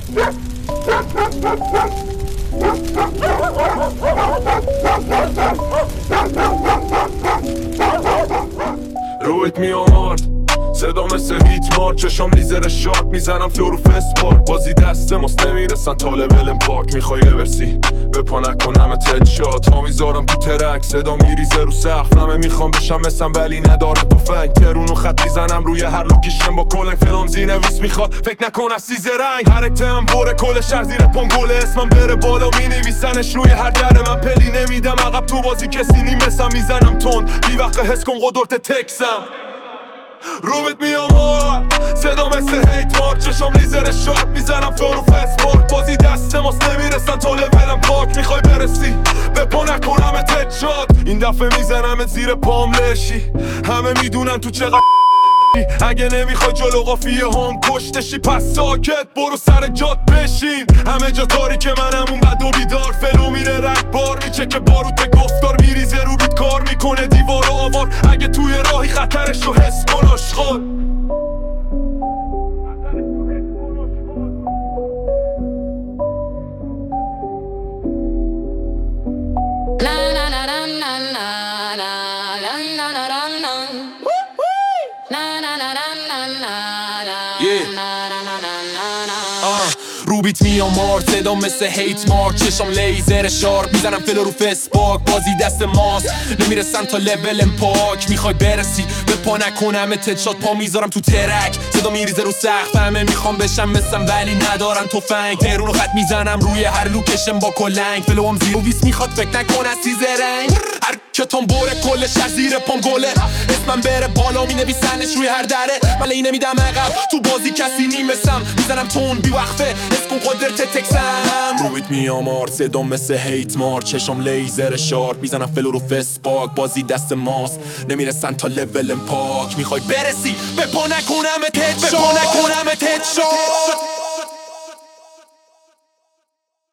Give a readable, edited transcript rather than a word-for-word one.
رویت میامارد صدا مثل هیت مارد، چشام لیزر شارپ میزنم تو رو فسپارک. بازی دست ماست نمیرسن تا لول پاک، میخوای برسی به پا نکنم تد شات ها میذارم تو ترک، صدا میریزه رو سقف. همه میخوام بشم مثل ولی نداره تفنگ، ترونو خط میزنم روی هر لوکیشن با کلنگ. فلان زینویس میخواد فکر نکن از سیزه رنگ، حرکتم بره کل شهر زیر پانگوله، اسمم بره بالا مینویسنش روی هر در. من پلی نمیدم عقب تو بازی کسی نیمسم، میزنم تند بی وقت حس کن قدرت تکسم. روبت میام صدا مثل هیت مارک، چشام لیزر شارپ میزنم تو رو فسپارک. بازی دست ماست نمیرسن تا لولم پاک، میخوای برسی به پا نکنم تدشات. این دفعه میزنم زیر پام لشی، همه میدونن تو چقدر اگه نمیخوای جلو قافیه هم کشتشی پس ساکت برو سر جات بشین. همه جا تاریکه منم اون بد و بیدار، فلو میره رگبار میچکه باروت گفتار، میریزه رو بیت کار میکنه دیوار و آوار. اگه توی راهی خطرش رو حس کن آشغال. روبیت میامار صدا مثل هیت مارک، چشام لیزر شارپ میزنم فلو رو فسپاک. بازی دست ماست نمیرسن تا لول پاک، میخوای برسی به پا نکنم تدشات پا میذارم تو ترک، صدا میریزه رو سقف. همه میخوام بشم مثل ولی ندارن تفنگ، ترونو خط میزنم روی هر لوکیشن با کلنگ. فلو هم زیر ویس میخواد فکر نکن از سیزه رنگ، هر کتام بره کل شهر زیر پام گله، اسمم بره بالا مینویسنش روی هر دره. من لی نمیدم عقب تو بازی کسی نیمسم، میزنم تون بی وقفه حس کن قدرت تکسم. رویت میامار صدا مثل هیت مارک، چشام لیزر شارپ میزنم فلو رو فسپاک. بازی دست ماست نمیرسن تا لول پاک، میخوای برسی به پا نکنم تدشات.